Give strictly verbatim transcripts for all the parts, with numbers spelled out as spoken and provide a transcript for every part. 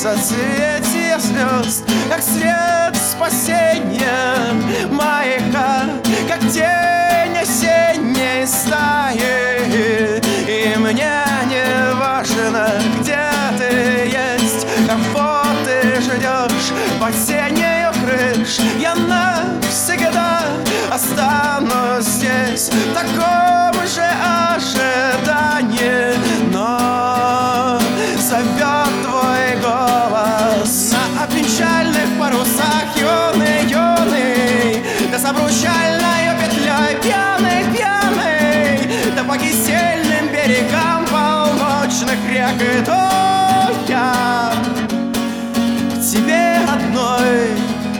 соцветия звезд, как свет спасения маяка, как тень осенней стаи. И мне не важно, где ты есть, кого ты ждешь под сенью крыш. Я навсегда останусь здесь в таком же ожидании, но зовет твой голос на печальных парусах, юный, юный, да с обручальной петлей пьяный, пьяный, да по кисельным берегам полночных рек. И то я к тебе одной.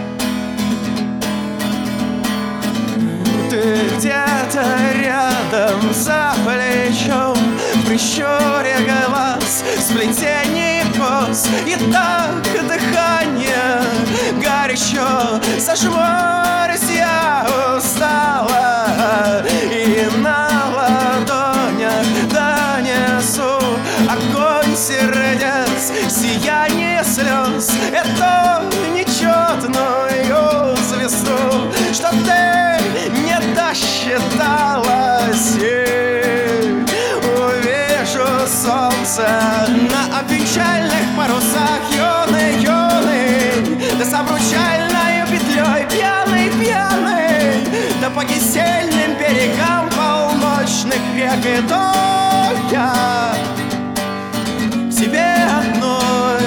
Ты где-то рядом, за плечом, в прищуре глаз, сплетение кос, и так дыхание горячо. Зажмурюсь, я устала, и на ладонях донесу огонь сердец, сияние слез, это нечетную звезду, что ты не досчиталась. И увижу солнце на печальных парусах, юный, юный, да с обручальной петлей пьяный, пьяный, да по кисельным берегам полночных рек. И то я к тебе одной.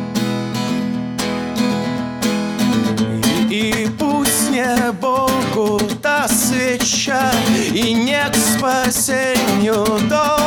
И пусть не Богу та свеча, и нет спасению до